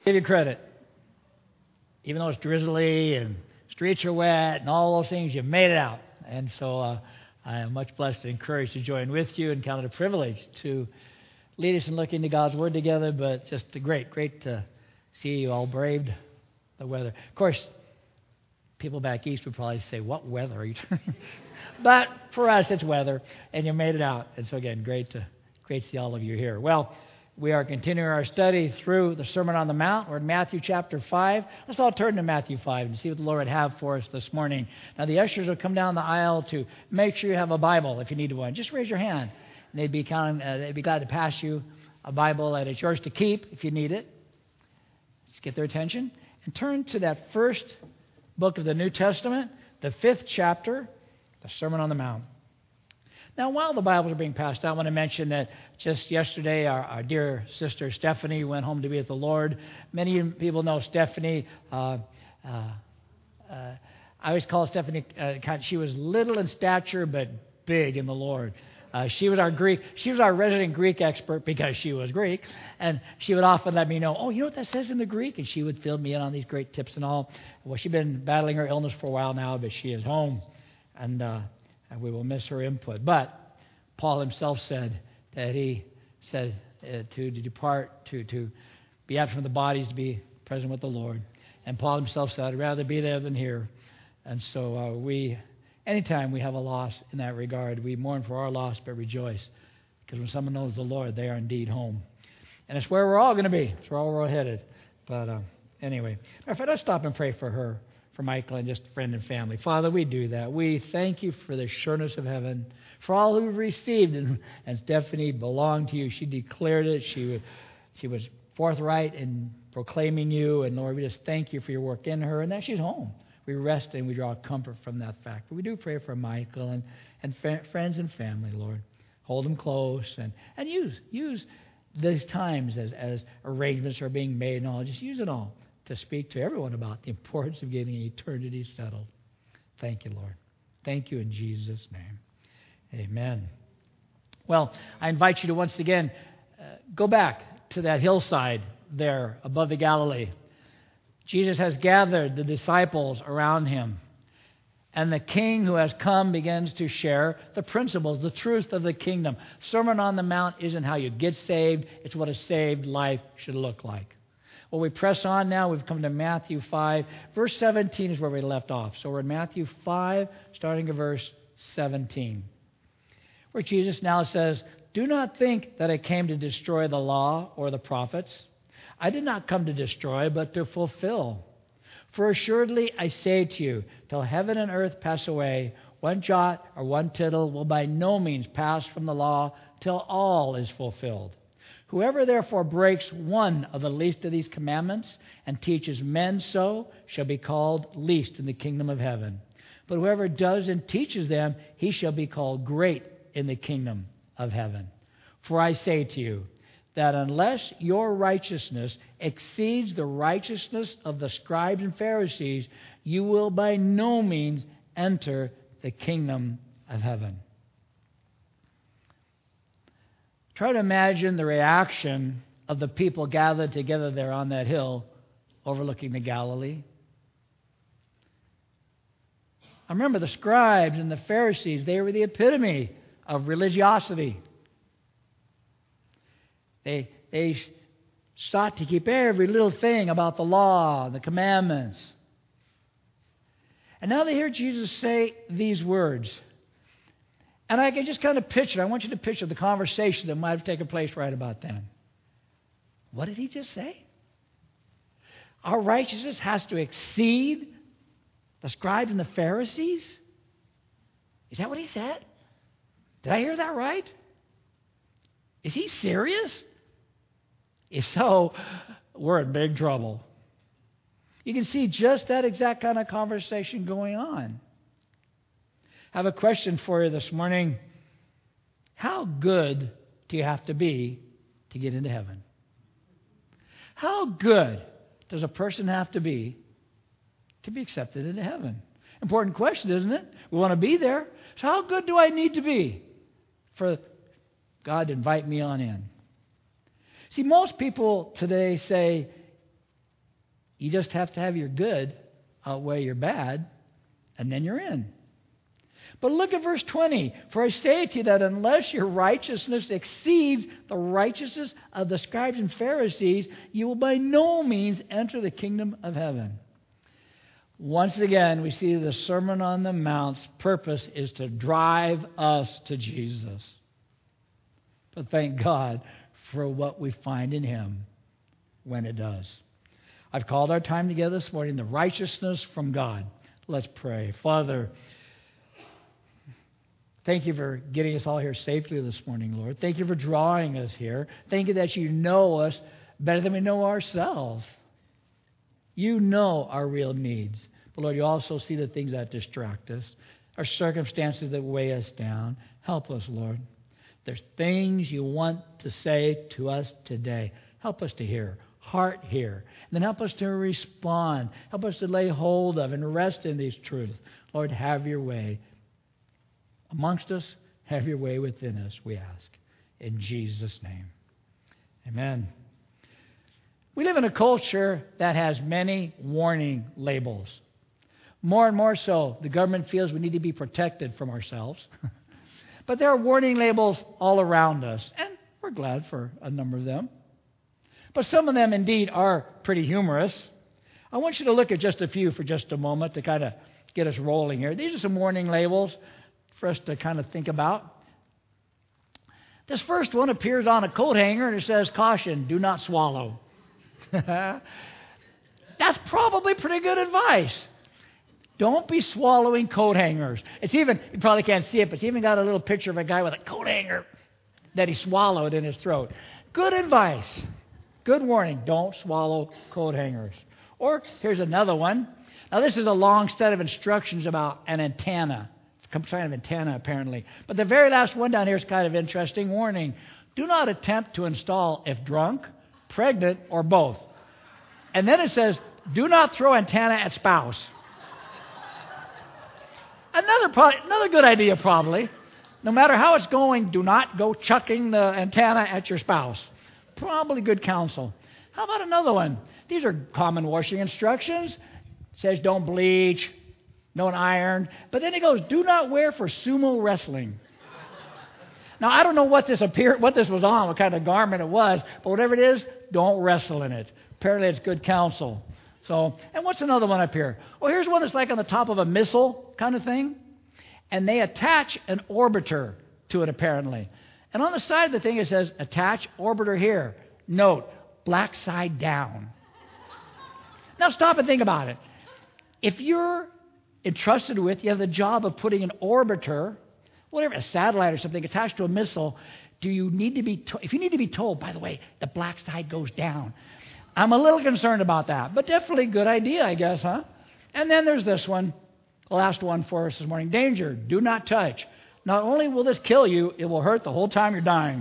Give you credit. Even though it's drizzly and streets are wet and all those things, you made it out. And so I am much blessed and encouraged to join with you and count it a privilege to lead us in looking to God's Word together. But just great to see you all braved the weather. Of course, people back east would probably say, what weather are you talking? But for us, it's weather, and you made it out. And so again, great to see all of you here. Well, we are continuing our study through the Sermon on the Mount. We're in Matthew chapter 5. Let's all turn to Matthew 5 and see what the Lord would have for us this morning. Now, the ushers will come down the aisle to make sure you have a Bible if you need one. Just raise your hand, and they'd be glad to pass you a Bible, and it's yours to keep if you need it. Just get their attention. And turn to that first book of the New Testament, the 5th chapter, the Sermon on the Mount. Now, while the Bibles are being passed out, I want to mention that just yesterday, our dear sister Stephanie went home to be with the Lord. Many people know Stephanie. I always call Stephanie, she was little in stature, but big in the Lord. She was our resident Greek expert because she was Greek, and she would often let me know, oh, you know what that says in the Greek? And she would fill me in on these great tips and all. Well, she's been battling her illness for a while now, but she is home, and we will miss her input. But Paul himself said that he said to depart, to be absent from the bodies, to be present with the Lord. And Paul himself said, I'd rather be there than here. And so anytime we have a loss in that regard, we mourn for our loss but rejoice. Because when someone knows the Lord, they are indeed home. And it's where we're all going to be. It's where we're all headed. But anyway, let's stop and pray for her, for Michael and just friend and family. Father, we do that. We thank you for the sureness of heaven, for all who received it. And Stephanie belonged to you. She declared it. She was forthright in proclaiming you. And Lord, we just thank you for your work in her and that she's home. We rest and we draw comfort from that fact. But we do pray for Michael and friends and family, Lord. Hold them close and use these times as arrangements are being made and all. Just use it all to speak to everyone about the importance of getting eternity settled. Thank you, Lord. Thank you in Jesus' name. Amen. Well, I invite you to once again go back to that hillside there above the Galilee. Jesus has gathered the disciples around him. And the King who has come begins to share the principles, the truth of the kingdom. Sermon on the Mount isn't how you get saved. It's what a saved life should look like. Well, we press on now. We've come to Matthew 5. Verse 17 is where we left off. So we're in Matthew 5, starting at verse 17, where Jesus now says, do not think that I came to destroy the law or the prophets. I did not come to destroy, but to fulfill. For assuredly I say to you, till heaven and earth pass away, one jot or one tittle will by no means pass from the law till all is fulfilled. Whoever therefore breaks one of the least of these commandments and teaches men so shall be called least in the kingdom of heaven. But whoever does and teaches them, he shall be called great in the kingdom of heaven. For I say to you, that unless your righteousness exceeds the righteousness of the scribes and Pharisees, you will by no means enter the kingdom of heaven. Try to imagine the reaction of the people gathered together there on that hill overlooking the Galilee. I remember the scribes and the Pharisees, they were the epitome of religiosity. They sought to keep every little thing about the law, the commandments. And now they hear Jesus say these words. And I can just kind of picture, I want you to picture the conversation that might have taken place right about then. What did he just say? Our righteousness has to exceed the scribes and the Pharisees? Is that what he said? Did I hear that right? Is he serious? If so, we're in big trouble. You can see just that exact kind of conversation going on. I have a question for you this morning. How good do you have to be to get into heaven? How good does a person have to be accepted into heaven? Important question, isn't it? We want to be there. So how good do I need to be for God to invite me on in? See, most people today say, You just have to have your good outweigh your bad, and then you're in. But look at verse 20. For I say to you that unless your righteousness exceeds the righteousness of the scribes and Pharisees, you will by no means enter the kingdom of heaven. Once again, we see the Sermon on the Mount's purpose is to drive us to Jesus. But thank God for what we find in Him when it does. I've called our time together this morning, the righteousness from God. Let's pray. Father, thank you for getting us all here safely this morning, Lord. Thank you for drawing us here. Thank you that you know us better than we know ourselves. You know our real needs. But Lord, you also see the things that distract us, our circumstances that weigh us down. Help us, Lord. There's things you want to say to us today. Help us to hear, heart hear. And then help us to respond. Help us to lay hold of and rest in these truths. Lord, have your way amongst us. Have your way within us, we ask. In Jesus' name. Amen. We live in a culture that has many warning labels. More and more so, the government feels we need to be protected from ourselves. But there are warning labels all around us, and we're glad for a number of them. But some of them indeed are pretty humorous. I want you to look at just a few for just a moment to kind of get us rolling here. These are some warning labels for us to kind of think about. This first one appears on a coat hanger and it says, "Caution, do not swallow." That's probably pretty good advice. Don't be swallowing coat hangers. It's even, you probably can't see it, but it's even got a little picture of a guy with a coat hanger that he swallowed in his throat. Good advice. Good warning. Don't swallow coat hangers. Or here's another one. Now this is a long set of instructions about an antenna. Some kind of antenna apparently. But the very last one down here is kind of interesting. Warning. Do not attempt to install if drunk, pregnant, or both. And then it says, do not throw antenna at spouse. Another good idea probably. No matter how it's going, do not go chucking the antenna at your spouse. Probably good counsel. How about another one? These are common washing instructions. It says don't bleach, don't iron. But then it goes, do not wear for sumo wrestling. Now, I don't know what this was on, what kind of garment it was, but whatever it is, don't wrestle in it. Apparently it's good counsel. So, and what's another one up here? Oh, here's one that's like on the top of a missile kind of thing. And they attach an orbiter to it apparently. And on the side of the thing it says, attach orbiter here. Note, black side down. Now stop and think about it. If you're entrusted with, you have the job of putting an orbiter, whatever, a satellite or something attached to a missile, do you need to be if you need to be told, by the way, the black side goes down. I'm a little concerned about that, but definitely good idea, I guess, huh? And then there's this one, the last one for us this morning. Danger, do not touch. Not only will this kill you, it will hurt the whole time you're dying.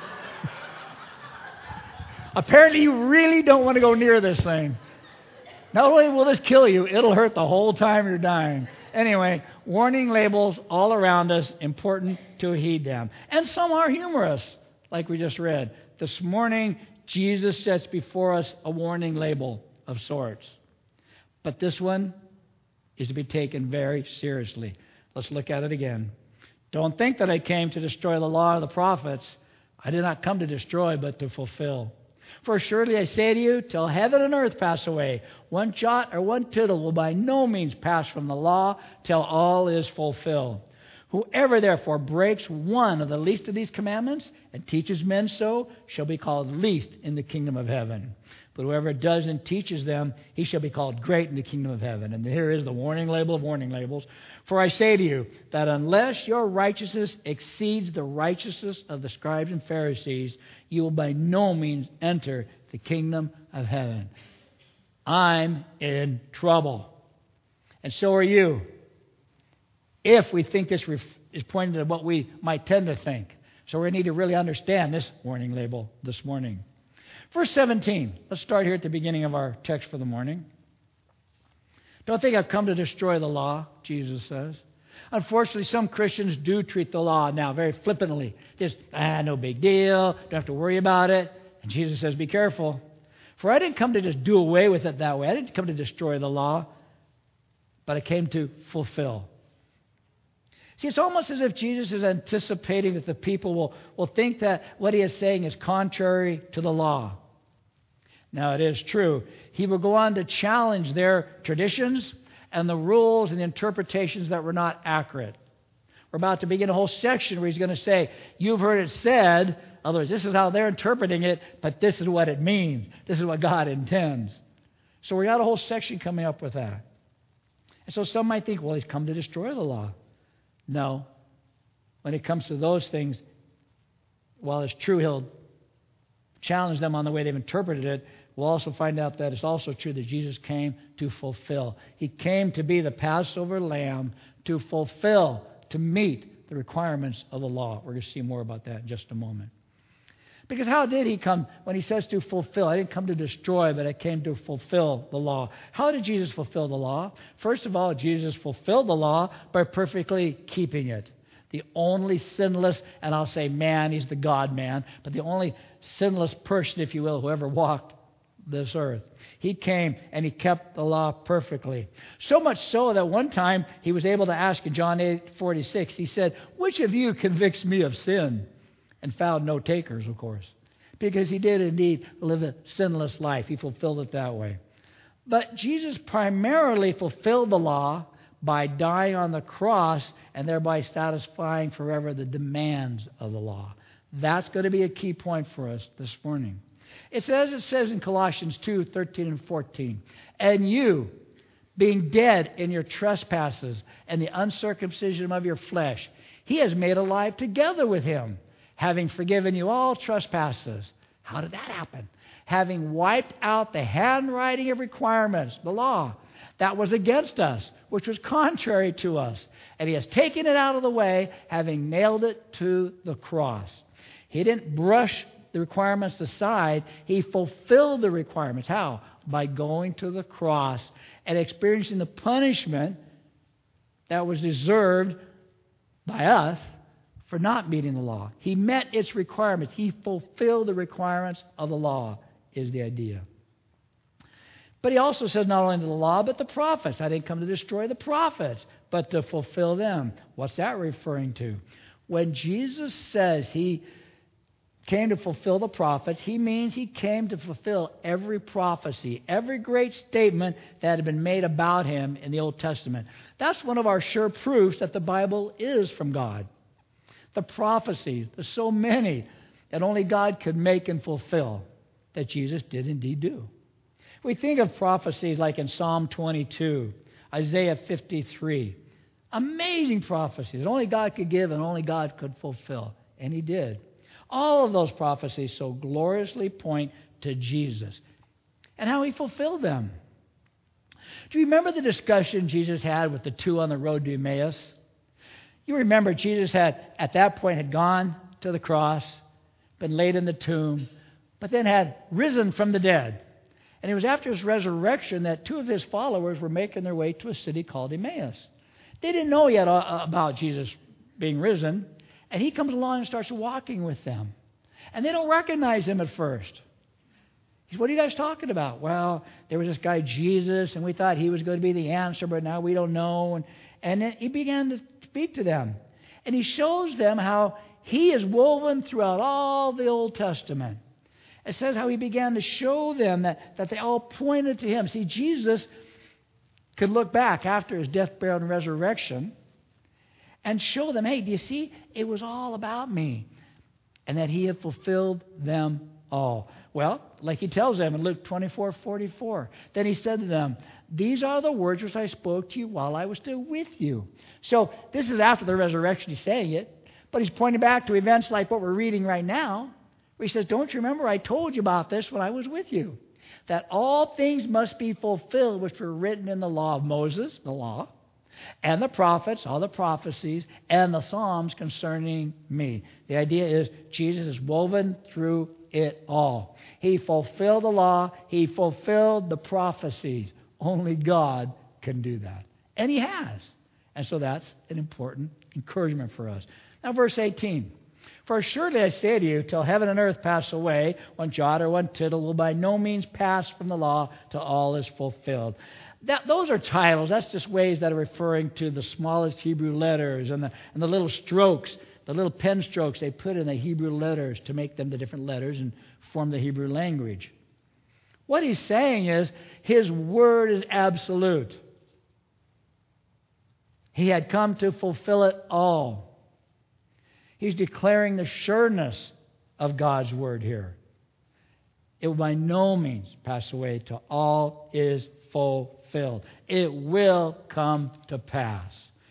Apparently you really don't want to go near this thing. Not only will this kill you, it'll hurt the whole time you're dying. Anyway, warning labels all around us, important to heed them. And some are humorous, like we just read. This morning, Jesus sets before us a warning label of sorts. But this one is to be taken very seriously. Let's look at it again. Don't think that I came to destroy the law of the prophets. I did not come to destroy, but to fulfill. For surely I say to you, till heaven and earth pass away, one jot or one tittle will by no means pass from the law till all is fulfilled. Whoever therefore breaks one of the least of these commandments and teaches men so shall be called least in the kingdom of heaven. But whoever does and teaches them, he shall be called great in the kingdom of heaven. And here is the warning label of warning labels. For I say to you that unless your righteousness exceeds the righteousness of the scribes and Pharisees, you will by no means enter the kingdom of heaven. I'm in trouble. And so are you. If we think this is pointing to what we might tend to think. So we need to really understand this warning label this morning. Verse 17. Let's start here at the beginning of our text for the morning. Don't think I've come to destroy the law, Jesus says. Unfortunately, some Christians do treat the law now very flippantly. Just, no big deal. Don't have to worry about it. And Jesus says, be careful. For I didn't come to just do away with it that way. I didn't come to destroy the law, but I came to fulfill. See, it's almost as if Jesus is anticipating that the people will think that what he is saying is contrary to the law. Now, it is true. He will go on to challenge their traditions and the rules and the interpretations that were not accurate. We're about to begin a whole section where he's going to say, you've heard it said, in other words, this is how they're interpreting it, but this is what it means. This is what God intends. So we got a whole section coming up with that. And so some might think, well, he's come to destroy the law. No. When it comes to those things, while it's true he'll challenge them on the way they've interpreted it, we'll also find out that it's also true that Jesus came to fulfill. He came to be the Passover lamb to fulfill, to meet the requirements of the law. We're going to see more about that in just a moment. Because how did he come when he says to fulfill? I didn't come to destroy, but I came to fulfill the law. How did Jesus fulfill the law? First of all, Jesus fulfilled the law by perfectly keeping it. The only sinless, and I'll say man, he's the God-man, but the only sinless person, if you will, who ever walked this earth. He came and he kept the law perfectly. So much so that one time he was able to ask in John 8:46, he said, which of you convicts me of sin? And found no takers, of course. Because he did indeed live a sinless life. He fulfilled it that way. But Jesus primarily fulfilled the law by dying on the cross and thereby satisfying forever the demands of the law. That's going to be a key point for us this morning. It says in Colossians 2:13 and 14, and you, being dead in your trespasses and the uncircumcision of your flesh, he has made alive together with him, having forgiven you all trespasses. How did that happen? Having wiped out the handwriting of requirements, the law, that was against us, which was contrary to us. And he has taken it out of the way, having nailed it to the cross. He didn't brush the requirements aside. He fulfilled the requirements. How? By going to the cross and experiencing the punishment that was deserved by us for not meeting the law. He met its requirements. He fulfilled the requirements of the law, is the idea. But he also says not only the law, but the prophets. I didn't come to destroy the prophets, but to fulfill them. What's that referring to? When Jesus says he came to fulfill the prophets, he means he came to fulfill every prophecy, every great statement that had been made about him in the Old Testament. That's one of our sure proofs that the Bible is from God. The prophecies, there's so many that only God could make and fulfill that Jesus did indeed do. We think of prophecies like in Psalm 22, Isaiah 53. Amazing prophecies that only God could give and only God could fulfill. And he did. All of those prophecies so gloriously point to Jesus and how he fulfilled them. Do you remember the discussion Jesus had with the two on the road to Emmaus? You remember Jesus had, at that point, had gone to the cross, been laid in the tomb, but then had risen from the dead. And it was after his resurrection that two of his followers were making their way to a city called Emmaus. They didn't know yet about Jesus being risen, and he comes along and starts walking with them. And they don't recognize him at first. He says, what are you guys talking about? Well, there was this guy Jesus, and we thought he was going to be the answer, but now we don't know. And then he began to speak to them. And he shows them how he is woven throughout all the Old Testament. It says how he began to show them that they all pointed to him. See, Jesus could look back after his death, burial, and resurrection and show them, hey, do you see? It was all about me. And that he had fulfilled them all. Well, like he tells them in Luke 24:44, then he said to them, these are the words which I spoke to you while I was still with you. So this is after the resurrection he's saying it, but he's pointing back to events like what we're reading right now, where he says, don't you remember I told you about this when I was with you? That all things must be fulfilled which were written in the law of Moses, the law, and the prophets, all the prophecies, and the Psalms concerning me. The idea is Jesus is woven through it all. He fulfilled the law. He fulfilled the prophecies. Only God can do that. And he has. And so that's an important encouragement for us. Now verse 18. For surely I say to you, till heaven and earth pass away, one jot or one tittle will by no means pass from the law till all is fulfilled. Those are titles. That's just ways that are referring to the smallest Hebrew letters and the little strokes, the little pen strokes they put in the Hebrew letters to make them the different letters and form the Hebrew language. What he's saying is his word is absolute. He had come to fulfill it all. He's declaring the sureness of God's word here. It will by no means pass away till all is fulfilled. It will come to pass.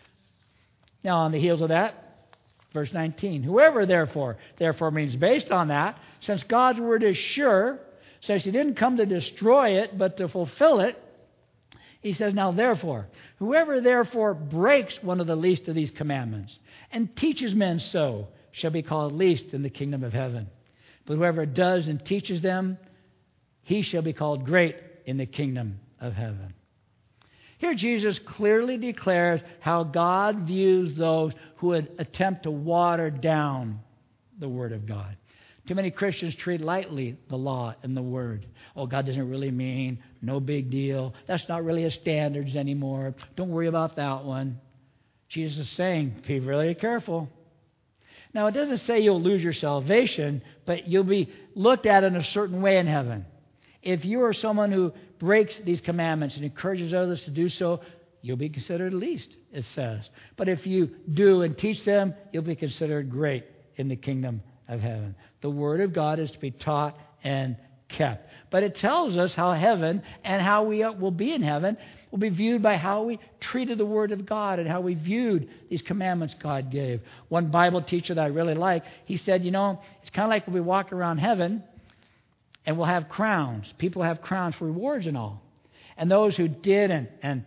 Now, on the heels of that, verse 19. Whoever therefore means based on that, since God's word is sure, says he didn't come to destroy it, but to fulfill it. He says, now therefore, whoever therefore breaks one of the least of these commandments and teaches men so shall be called least in the kingdom of heaven. But whoever does and teaches them, he shall be called great in the kingdom of heaven. Here Jesus clearly declares how God views those who would attempt to water down the Word of God. Too many Christians treat lightly the law and the Word. Oh, God doesn't really mean, no big deal. That's not really a standards anymore. Don't worry about that one. Jesus is saying, be really careful. Now, it doesn't say you'll lose your salvation, but you'll be looked at in a certain way in heaven. If you are someone who breaks these commandments and encourages others to do so, you'll be considered least, it says. But if you do and teach them, you'll be considered great in the kingdom of heaven. The Word of God is to be taught and kept. But it tells us how heaven and how we will be in heaven will be viewed by how we treated the Word of God and how we viewed these commandments God gave. One Bible teacher that I really like, he said, it's kind of like when we walk around heaven and we'll have crowns. People have crowns for rewards and all. And those who did and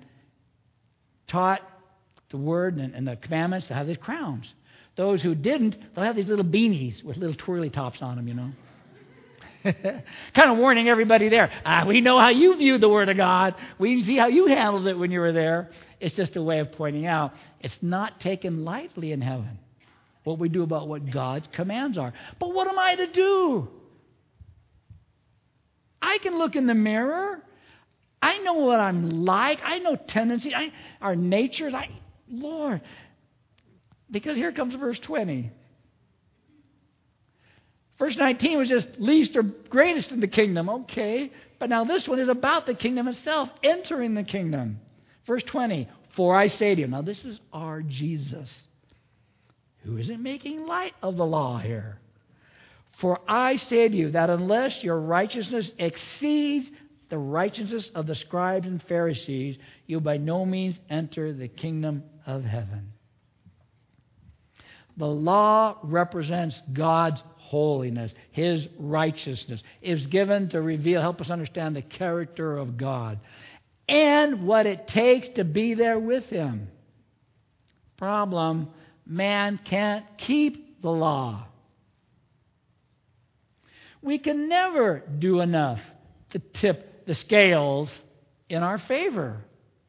taught the Word and the commandments, they'll have these crowns. Those who didn't, they'll have these little beanies with little twirly tops on them, Kind of warning everybody there. We know how you viewed the Word of God. We see how you handled it when you were there. It's just a way of pointing out it's not taken lightly in heaven, what we do about what God's commands are. But what am I to do? I can look in the mirror. I know what I'm like. I know tendencies, our natures. Lord, because here comes verse 20. Verse 19 was just least or greatest in the kingdom. Okay, but now this one is about the kingdom itself, entering the kingdom. Verse 20, for I say to you. Now this is our Jesus, who isn't making light of the law here. For I say to you that unless your righteousness exceeds the righteousness of the scribes and Pharisees, you'll by no means enter the kingdom of heaven. The law represents God's holiness, His righteousness. It was given to help us understand the character of God and what it takes to be there with Him. Problem, man can't keep the law. We can never do enough to tip the scales in our favor.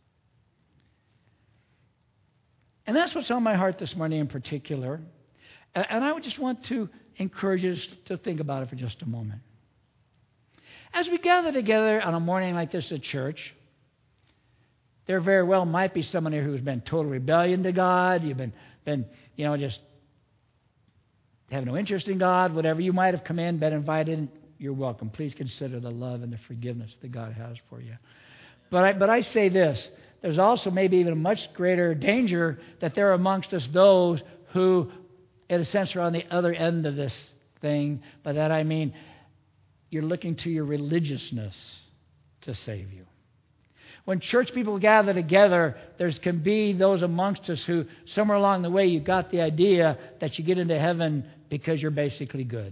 And that's what's on my heart this morning in particular. And I would just want to encourage us to think about it for just a moment. As we gather together on a morning like this at church, there very well might be someone here who's been total rebellion to God. You've been just have no interest in God. Whatever, you might have come in, been invited. You're welcome. Please consider the love and the forgiveness that God has for you. But I say this. There's also maybe even a much greater danger that there are amongst us those who, in a sense, are on the other end of this thing. By that I mean you're looking to your religiousness to save you. When church people gather together, there can be those amongst us who, somewhere along the way, you got the idea that you get into heaven because you're basically good.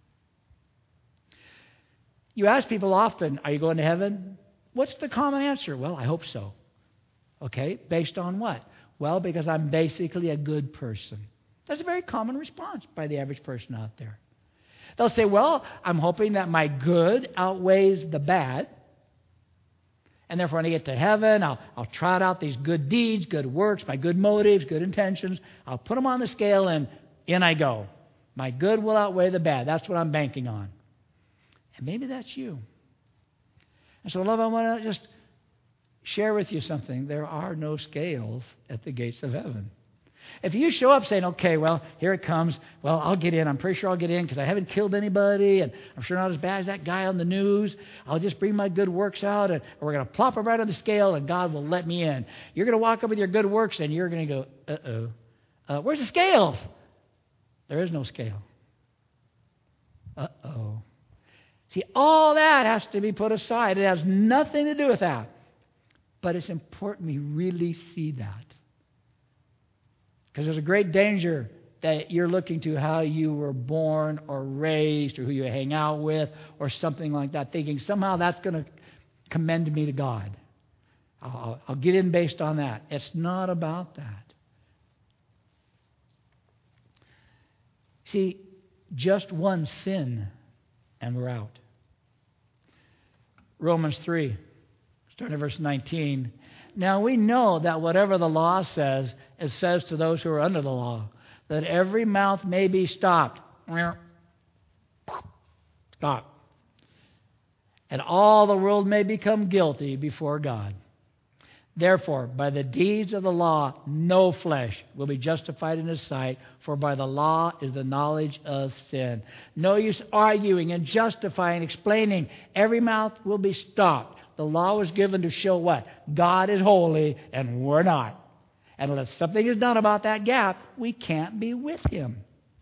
You ask people often, are you going to heaven? What's the common answer? Well, I hope so. Okay, based on what? Well, because I'm basically a good person. That's a very common response by the average person out there. They'll say, well, I'm hoping that my good outweighs the bad. And therefore, when I get to heaven, I'll trot out these good deeds, good works, my good motives, good intentions. I'll put them on the scale and in I go. My good will outweigh the bad. That's what I'm banking on. And maybe that's you. And so, love, I want to just share with you something. There are no scales at the gates of heaven. If you show up saying, okay, well, here it comes. Well, I'll get in. I'm pretty sure I'll get in because I haven't killed anybody, and I'm sure not as bad as that guy on the news. I'll just bring my good works out, and we're going to plop them right on the scale, and God will let me in. You're going to walk up with your good works, and you're going to go, uh-oh. Where's the scales? There is no scale. Uh-oh. See, all that has to be put aside. It has nothing to do with that. But it's important we really see that. Because there's a great danger that you're looking to how you were born or raised or who you hang out with or something like that, thinking somehow that's going to commend me to God. I'll get in based on that. It's not about that. See, just one sin and we're out. Romans 3, starting at verse 19. Now we know that whatever the law says, it says to those who are under the law, that every mouth may be stopped. Stop. And all the world may become guilty before God. Therefore, by the deeds of the law, no flesh will be justified in His sight, for by the law is the knowledge of sin. No use arguing and justifying, explaining. Every mouth will be stopped. The law was given to show what? God is holy and we're not. And unless something is done about that gap, we can't be with Him.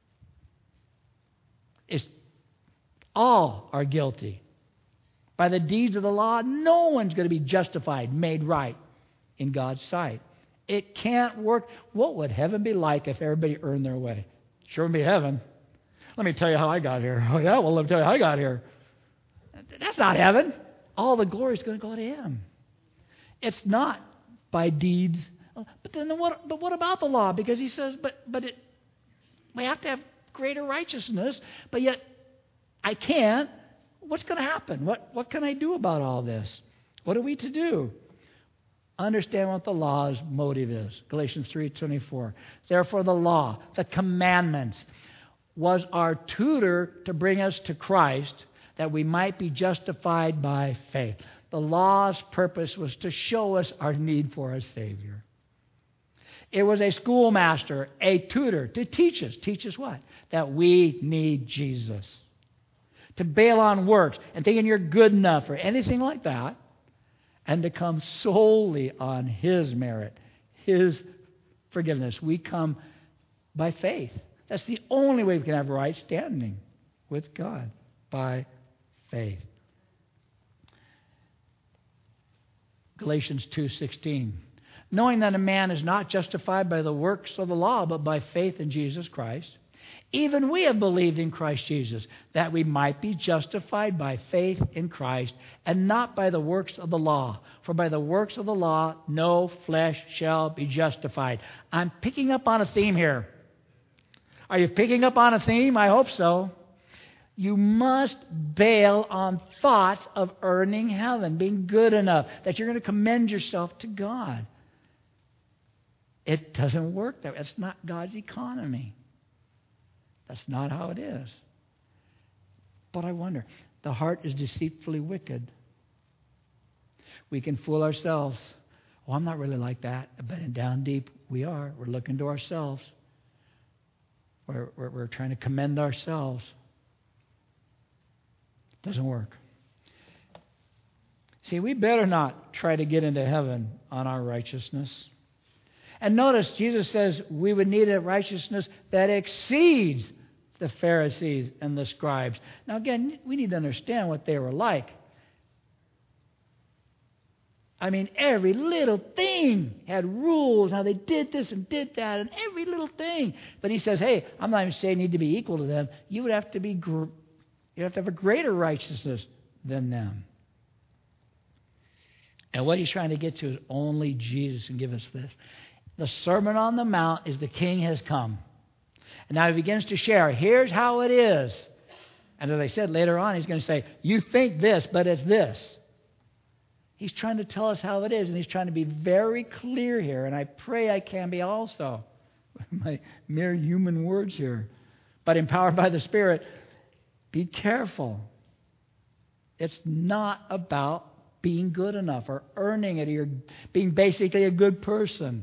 All are guilty. By the deeds of the law, no one's going to be justified, made right in God's sight. It can't work. What would heaven be like if everybody earned their way? Sure would be heaven. Let me tell you how I got here. Oh, yeah? Well, let me tell you how I got here. That's not heaven. All the glory is going to go to Him. It's not by deeds. But then what about the law? Because he says, we have to have greater righteousness, but yet I can't. What's going to happen? What can I do about all this? What are we to do? Understand what the law's motive is. Galatians 3:24. Therefore the law, the commandments, was our tutor to bring us to Christ, that we might be justified by faith. The law's purpose was to show us our need for a Savior. It was a schoolmaster, a tutor, to teach us. Teach us what? That we need Jesus. To bail on works and thinking you're good enough or anything like that, and to come solely on His merit, His forgiveness. We come by faith. That's the only way we can have right standing with God, by faith. Galatians 2:16. Knowing that a man is not justified by the works of the law, but by faith in Jesus Christ, even we have believed in Christ Jesus, that we might be justified by faith in Christ, and not by the works of the law. For by the works of the law, no flesh shall be justified. I'm picking up on a theme here. Are you picking up on a theme? I hope so. You must bail on thoughts of earning heaven, being good enough, that you're going to commend yourself to God. It doesn't work that way. It's not God's economy. That's not how it is. But I wonder, the heart is deceitfully wicked. We can fool ourselves. Oh, I'm not really like that. But down deep, we are. We're looking to ourselves. We're trying to commend ourselves. Doesn't work. See, we better not try to get into heaven on our righteousness. And notice, Jesus says we would need a righteousness that exceeds the Pharisees and the scribes. Now again, we need to understand what they were like. I mean, every little thing had rules, how they did this and did that, and every little thing. But he says, hey, I'm not even saying you need to be equal to them. You would have to be, you have to have a greater righteousness than them. And what he's trying to get to is only Jesus can give us this. The Sermon on the Mount is the King has come. And now he begins to share, here's how it is. And as I said later on, he's going to say, you think this, but it's this. He's trying to tell us how it is, and he's trying to be very clear here, and I pray I can be also. My mere human words here. but empowered by the Spirit, be careful. It's not about being good enough or earning it or being basically a good person.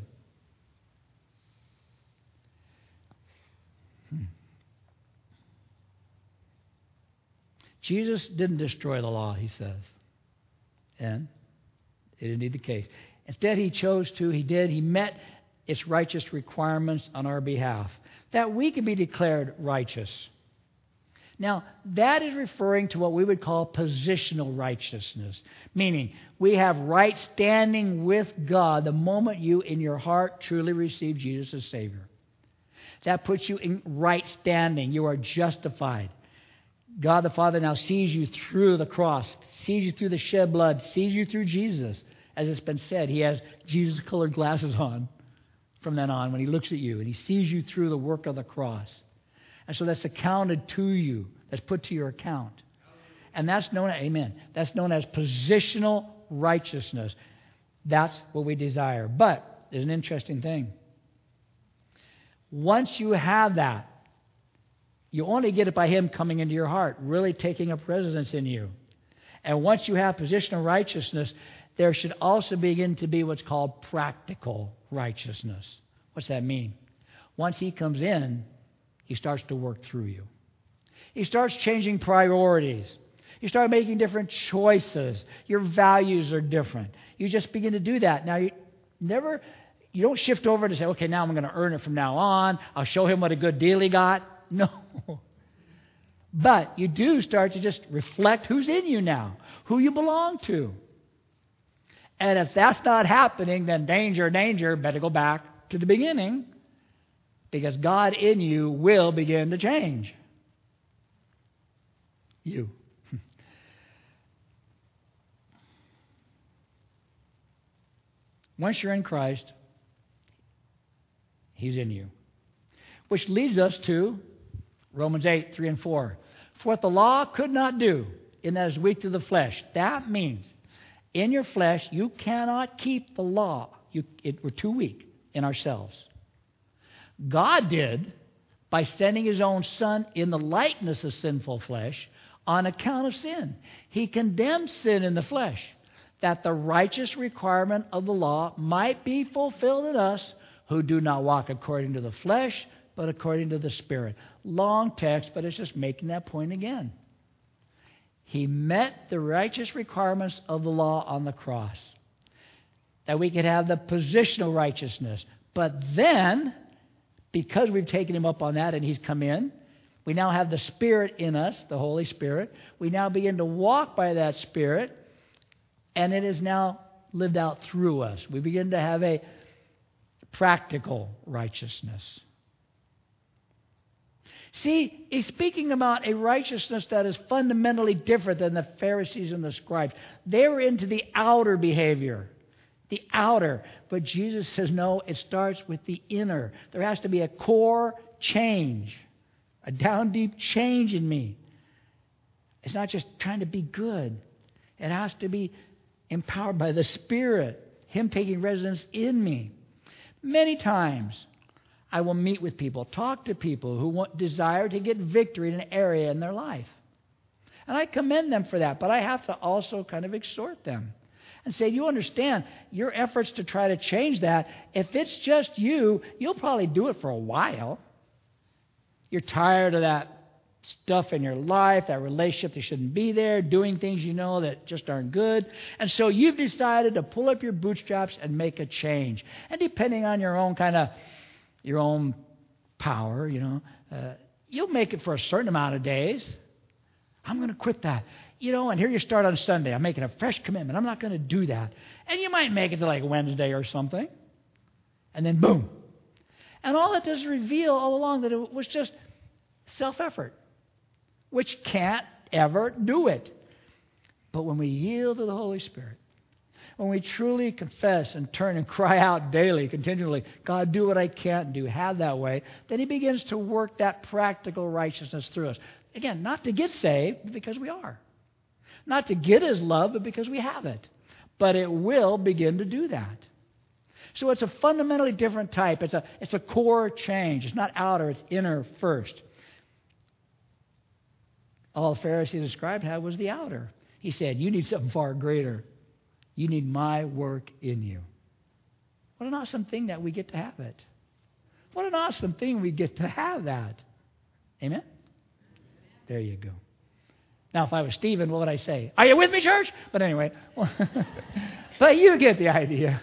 Jesus didn't destroy the law, he says. And it is indeed the case. Instead, he chose to, he did, he met its righteous requirements on our behalf, that we can be declared righteous. Now, that is referring to what we would call positional righteousness, meaning we have right standing with God the moment you, in your heart, truly receive Jesus as Savior. That puts you in right standing. You are justified. God the Father now sees you through the cross, sees you through the shed blood, sees you through Jesus. As it's been said, he has Jesus-colored glasses on from then on when he looks at you, and he sees you through the work of the cross. And so that's accounted to you, that's put to your account. And that's known as, amen, that's known as positional righteousness. That's what we desire. But there's an interesting thing. Once you have that, you only get it by him coming into your heart, really taking up residence in you. And once you have positional righteousness, there should also begin to be what's called practical righteousness. What's that mean? Once he comes in, he starts to work through you. He starts changing priorities. You start making different choices. Your values are different. You just begin to do that. Now, you don't shift over to say, okay, now I'm going to earn it from now on. I'll show him what a good deal he got. No. But you do start to just reflect who's in you now, who you belong to. And if that's not happening, then danger, danger, better go back to the beginning, because God in you will begin to change you. Once you're in Christ, he's in you. Which leads us to Romans 8, 3 and 4. For what the law could not do, in that is weak to the flesh. That means in your flesh, you cannot keep the law. We're too weak in ourselves. God did by sending his own Son in the likeness of sinful flesh on account of sin. He condemned sin in the flesh, that the righteous requirement of the law might be fulfilled in us who do not walk according to the flesh, but according to the Spirit. Long text, but it's just making that point again. He met the righteous requirements of the law on the cross, that we could have the positional righteousness. But then, because we've taken him up on that and he's come in, we now have the Spirit in us, the Holy Spirit. We now begin to walk by that Spirit, and it is now lived out through us. We begin to have a practical righteousness. See, he's speaking about a righteousness that is fundamentally different than the Pharisees and the scribes. They were into the outer behavior, the outer. But Jesus says, no, it starts with the inner. There has to be a core change, a down deep change in me. It's not just trying to be good. It has to be empowered by the Spirit, him taking residence in me. Many times, I will meet with people, talk to people who desire to get victory in an area in their life. And I commend them for that, but I have to also kind of exhort them and say, you understand, your efforts to try to change that, if it's just you, you'll probably do it for a while. You're tired of that stuff in your life, that relationship that shouldn't be there, doing things you know that just aren't good. And so you've decided to pull up your bootstraps and make a change. And depending on your own your own power, you'll make it for a certain amount of days. I'm going to quit that. And here you start on Sunday. I'm making a fresh commitment. I'm not going to do that. And you might make it to like Wednesday or something. And then boom. And all that does is reveal all along that it was just self-effort, which can't ever do it. But when we yield to the Holy Spirit, when we truly confess and turn and cry out daily, continually, God, do what I can't do, have that way, then he begins to work that practical righteousness through us. Again, not to get saved, but because we are. Not to get his love, but because we have it. But it will begin to do that. So it's a fundamentally different type. It's a core change. It's not outer, it's inner first. all the Pharisees and scribes had was the outer. He said, you need something far greater. You need my work in you. What an awesome thing that we get to have it. What an awesome thing we get to have that. Amen? There you go. Now, if I was Stephen, what would I say? Are you with me, church? But anyway, but you get the idea.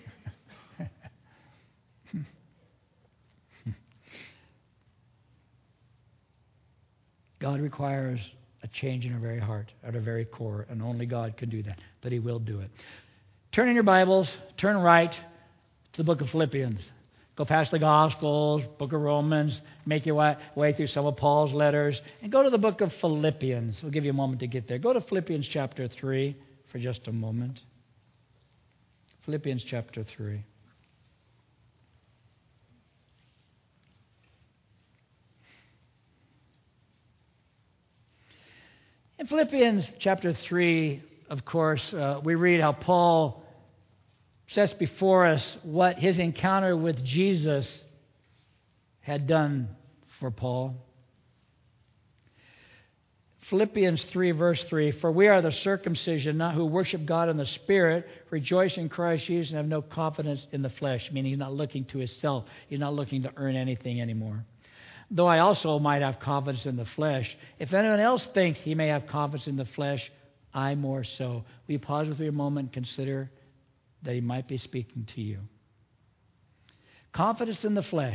God requires a change in our very heart, at our very core, and only God can do that. But He will do it. Turn in your Bibles, turn right to the book of Philippians. Go past the Gospels, book of Romans, make your way through some of Paul's letters, and go to the book of Philippians. We'll give you a moment to get there. Go to Philippians chapter 3 for just a moment. Philippians chapter 3. In Philippians chapter 3, of course, we read how Paul sets before us what his encounter with Jesus had done for Paul. Philippians 3, verse 3, for we are the circumcision, not who worship God in the Spirit, rejoice in Christ Jesus, and have no confidence in the flesh, meaning he's not looking to himself. He's not looking to earn anything anymore. Though I also might have confidence in the flesh. If anyone else thinks he may have confidence in the flesh, I more so. Will you pause with me a moment and consider that he might be speaking to you? Confidence in the flesh.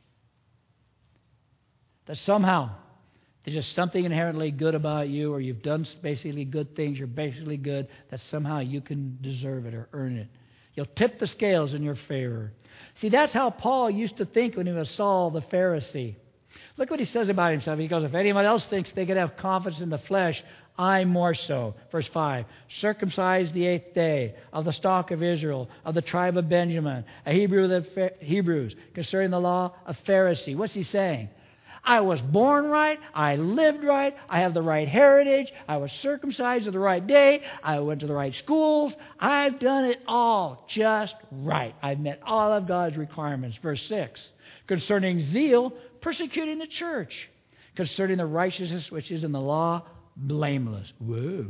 That somehow there's just something inherently good about you, or you've done basically good things, you're basically good, that somehow you can deserve it or earn it. You'll tip the scales in your favor. See, that's how Paul used to think when he was Saul the Pharisee. Look what he says about himself. He goes, if anyone else thinks they could have confidence in the flesh, I more so. Verse 5, circumcised the 8th day, of the stock of Israel, of the tribe of Benjamin, a Hebrew of the Hebrews, concerning the law, a Pharisee. What's he saying? I was born right, I lived right, I have the right heritage, I was circumcised at the right day, I went to the right schools, I've done it all just right. I've met all of God's requirements. Verse 6, concerning zeal, persecuting the church, concerning the righteousness which is in the law, blameless. Whoa.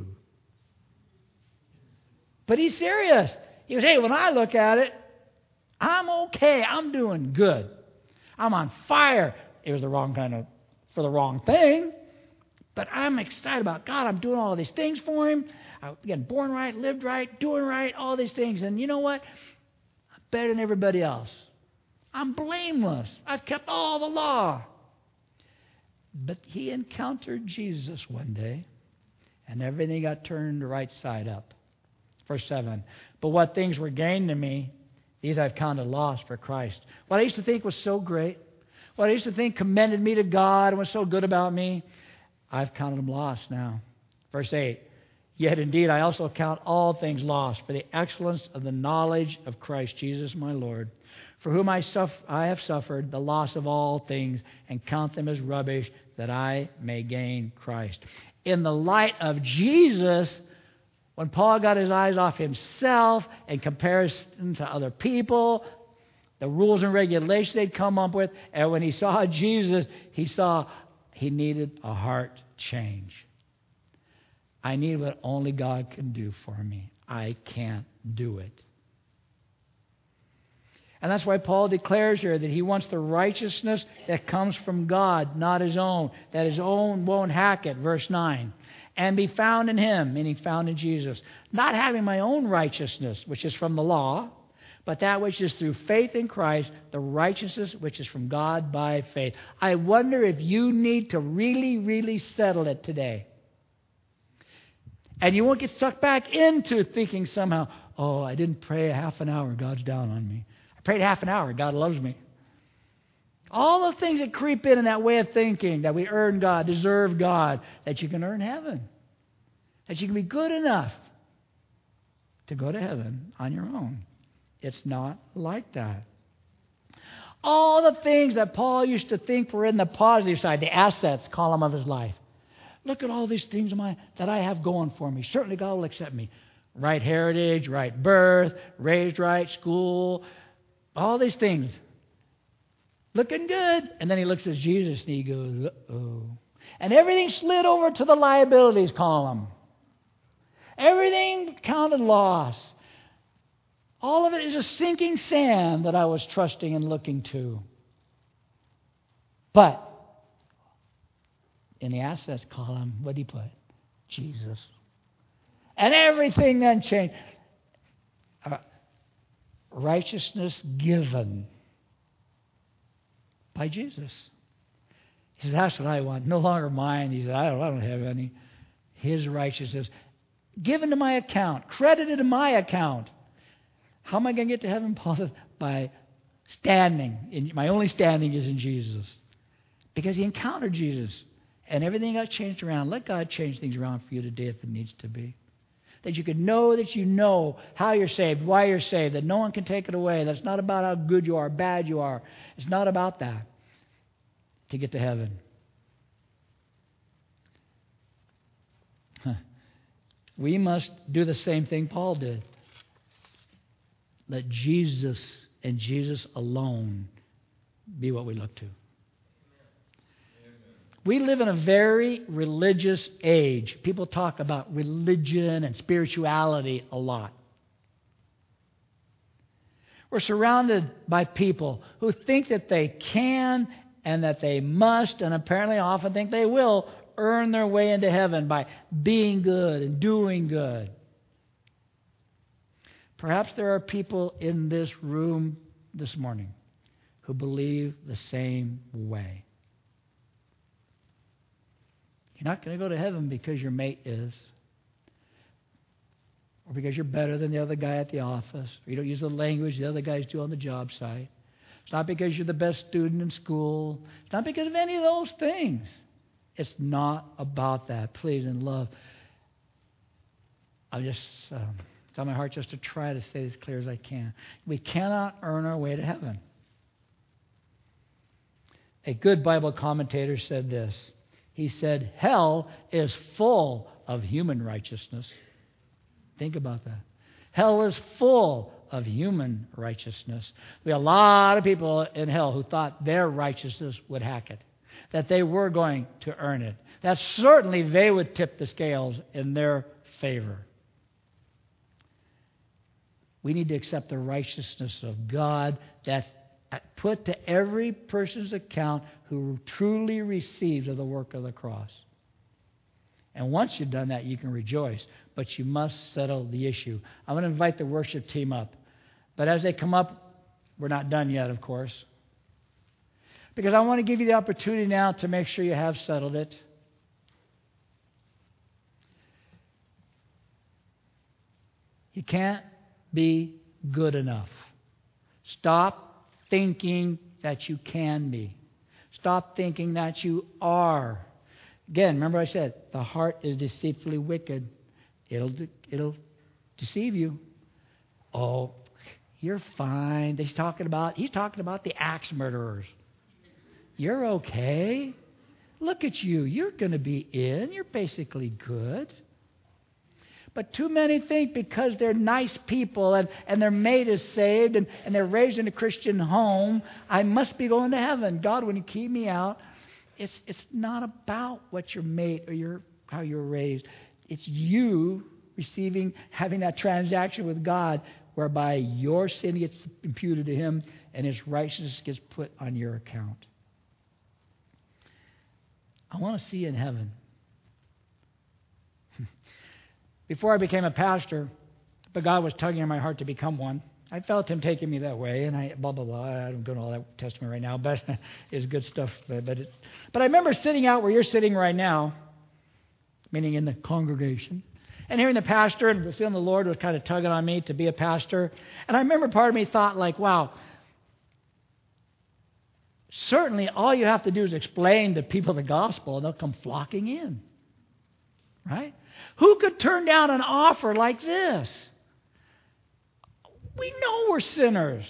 But he's serious. He goes, hey, when I look at it, I'm okay. I'm doing good. I'm on fire. It was the wrong kind of, for the wrong thing. But I'm excited about God. I'm doing all these things for Him. I'm getting born right, lived right, doing right, all these things. And you know what? I'm better than everybody else. I'm blameless. I've kept all the law. But he encountered Jesus one day, and everything got turned right side up. Verse 7, but what things were gained to me, these I've counted loss for Christ. What I used to think was so great, what I used to think commended me to God and was so good about me, I've counted them lost now. Verse 8, yet indeed I also count all things lost for the excellence of the knowledge of Christ Jesus my Lord, for whom I have suffered the loss of all things, and count them as rubbish, that I may gain Christ. In the light of Jesus, when Paul got his eyes off himself in comparison to other people, the rules and regulations they'd come up with, and when he saw Jesus, he saw he needed a heart change. I need what only God can do for me. I can't do it. And that's why Paul declares here that he wants the righteousness that comes from God, not his own, that his own won't hack it. Verse 9, and be found in Him, meaning found in Jesus, not having my own righteousness, which is from the law, but that which is through faith in Christ, the righteousness which is from God by faith. I wonder if you need to really, really settle it today. And you won't get sucked back into thinking somehow, oh, I didn't pray a half an hour, God's down on me. I prayed half an hour, God loves me. All the things that creep in that way of thinking, that we earn God, deserve God, that you can earn heaven, that you can be good enough to go to heaven on your own. It's not like that. All the things that Paul used to think were in the positive side, the assets column of his life. Look at all these things that I have going for me. Certainly God will accept me. Right heritage, right birth, raised right, school, all these things. Looking good. And then he looks at Jesus and he goes, uh-oh. And everything slid over to the liabilities column. Everything counted loss. All of it is a sinking sand that I was trusting and looking to. But in the assets column, what did he put? Jesus. And everything then changed. Righteousness given by Jesus. He said, that's what I want. No longer mine. He said, I don't have any. His righteousness given to my account, credited to my account. How am I going to get to heaven, Paul says? By standing. My only standing is in Jesus. Because he encountered Jesus. And everything got changed around. Let God change things around for you today if it needs to be. That you can know that you know how you're saved, why you're saved, that no one can take it away. That's not about how good you are, bad you are. It's not about that to get to heaven. We must do the same thing Paul did. Let Jesus and Jesus alone be what we look to. We live in a very religious age. People talk about religion and spirituality a lot. We're surrounded by people who think that they can and that they must, and apparently often think they will, earn their way into heaven by being good and doing good. Perhaps there are people in this room this morning who believe the same way. You're not going to go to heaven because your mate is, or because you're better than the other guy at the office, or you don't use the language the other guys do on the job site. It's not because you're the best student in school. It's not because of any of those things. It's not about that. Please, in love, I just it's on my heart just to try to say it as clear as I can. We cannot earn our way to heaven. A good Bible commentator said this. He said, hell is full of human righteousness. Think about that. Hell is full of human righteousness. We have a lot of people in hell who thought their righteousness would hack it, that they were going to earn it, that certainly they would tip the scales in their favor. We need to accept the righteousness of God that's put to every person's account who truly receives of the work of the cross. And once you've done that, you can rejoice. But you must settle the issue. I'm going to invite the worship team up. But as they come up, we're not done yet, of course. Because I want to give you the opportunity now to make sure you have settled it. You can't be good enough. Stop thinking that you can be. Stop thinking that you are. Again, remember I said, the heart is deceitfully wicked. It'll deceive you. Oh, you're fine. He's talking about the axe murderers. You're okay. Look at you. You're going to be in. You're basically good. But too many think because they're nice people and their mate is saved and they're raised in a Christian home, I must be going to heaven. God, when you keep me out, it's not about what your mate or how you're raised. It's you having that transaction with God whereby your sin gets imputed to Him and His righteousness gets put on your account. I want to see you in heaven. Before I became a pastor, but God was tugging on my heart to become one. I felt Him taking me that way, and I blah, blah, blah. I don't go into all that testimony right now, but it's good stuff. But I remember sitting out where you're sitting right now, meaning in the congregation, and hearing the pastor and feeling the Lord was kind of tugging on me to be a pastor. And I remember part of me thought like, wow, certainly all you have to do is explain to people the gospel, and they'll come flocking in. Right? Who could turn down an offer like this? We know we're sinners.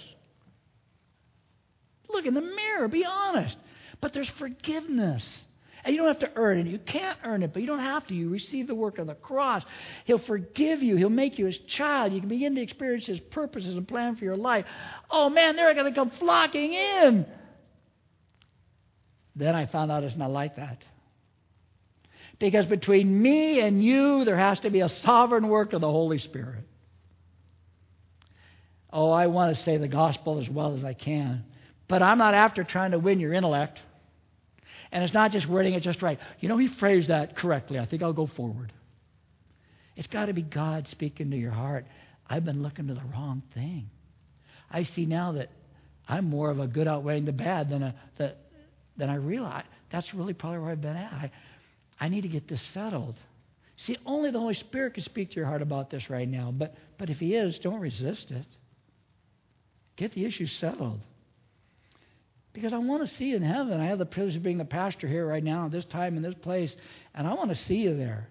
Look in the mirror, be honest. But there's forgiveness. And you don't have to earn it. You can't earn it, but you don't have to. You receive the work of the cross. He'll forgive you. He'll make you His child. You can begin to experience His purposes and plan for your life. Oh man, they're going to come flocking in. Then I found out it's not like that. Because between me and you, there has to be a sovereign work of the Holy Spirit. Oh, I want to say the gospel as well as I can. But I'm not after trying to win your intellect. And it's not just wording it just right. You know, he phrased that correctly. I think I'll go forward. It's got to be God speaking to your heart. I've been looking to the wrong thing. I see now that I'm more of a good outweighing the bad than I realize. That's really probably where I've been at. I need to get this settled. See, only the Holy Spirit can speak to your heart about this right now. But if He is, don't resist it. Get the issue settled. Because I want to see you in heaven. I have the privilege of being the pastor here right now at this time in this place. And I want to see you there.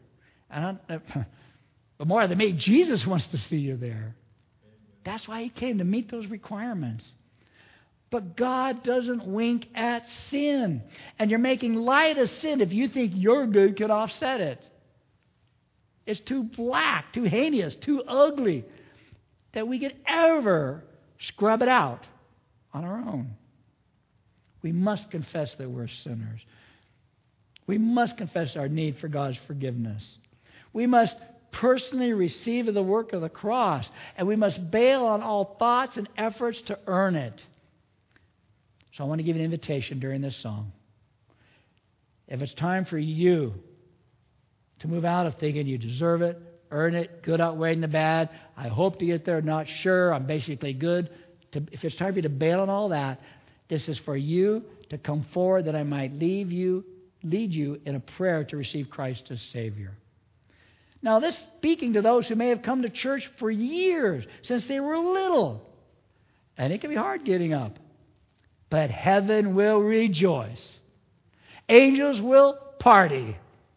But more than me, Jesus wants to see you there. That's why He came, to meet those requirements. But God doesn't wink at sin. And you're making light of sin if you think your good can offset it. It's too black, too heinous, too ugly that we could ever scrub it out on our own. We must confess that we're sinners. We must confess our need for God's forgiveness. We must personally receive the work of the cross, and we must bail on all thoughts and efforts to earn it. So I want to give you an invitation during this song. If it's time for you to move out of thinking you deserve it, earn it, good outweighing the bad, I hope to get there, not sure, I'm basically good. If it's time for you to bail on all that, this is for you to come forward that I might lead you in a prayer to receive Christ as Savior. Now, this speaking to those who may have come to church for years, since they were little. And it can be hard getting up. But heaven will rejoice. Angels will party.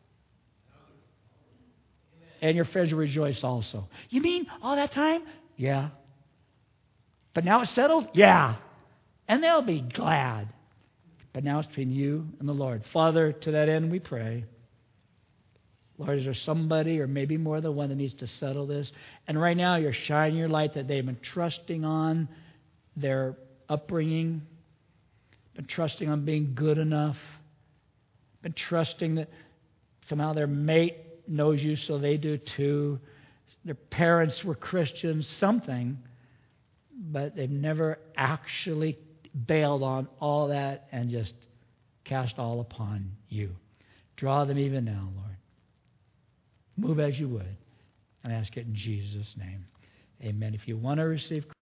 And your friends will rejoice also. You mean all that time? Yeah. But now it's settled? Yeah. And they'll be glad. But now it's between you and the Lord. Father, to that end we pray. Lord, is there somebody or maybe more than one that needs to settle this? And right now you're shining your light that they've been trusting on their upbringing, been trusting on being good enough, been trusting that somehow their mate knows you so they do too. Their parents were Christians, something, but they've never actually bailed on all that and just cast all upon you. Draw them even now, Lord. Move as you would. And I ask it in Jesus' name. Amen. If you want to receive